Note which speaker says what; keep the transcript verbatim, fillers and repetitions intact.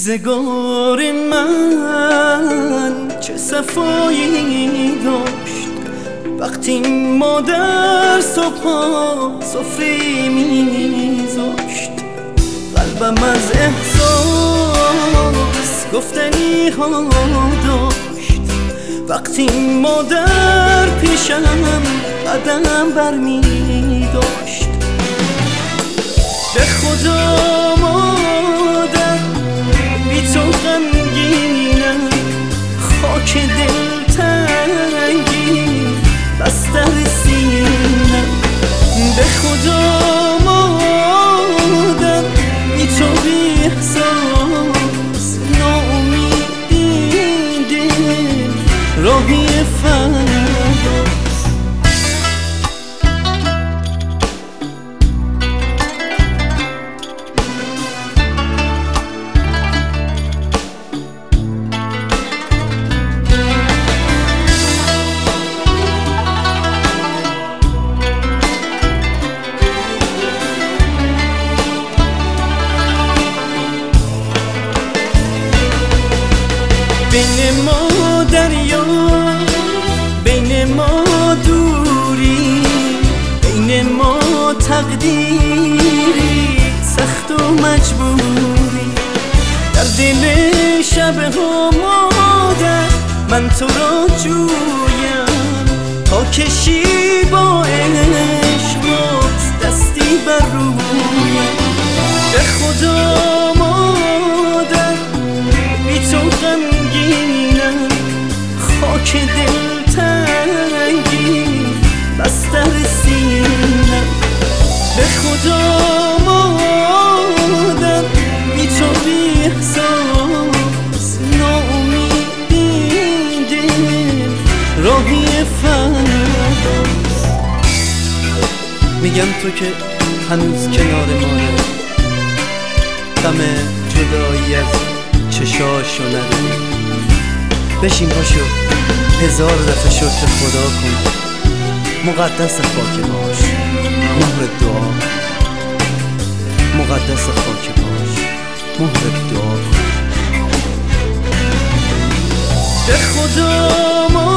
Speaker 1: روزگار من چه صفایی داشت وقتی مادر صبحا سفره میذاشت. قلبم از احساس گفتنی ها داشت وقتی مادر پیشم قدم برمی داشت. به خدا مادر بی تو غمگینم، خاک دلتنگی بستر سینم. به خدا مادر بی تو بی احساس ناامیدی دل راهی فرداست. بین ما دریا، بین ما دوری، بین ما تقدیری سخت و مجبوری. در دل شبها مادر من تو را جویم تا کشی با عشقات دستی بر رویم. به خدا مادر بی تو غمگینم، خاک دلتنگی بستر سینم. به خدا مادر بی تو بی احساس ناامیدی دل راهی فرداست. میگم تو که هنوز کنار مادر، غم جدایی از چشاشو نداری. بشین باشو هزار دفعه شکر خدا کن، مقدس خاک باش مهر دعا، مقدس خاک باش مهر دعا. به خدا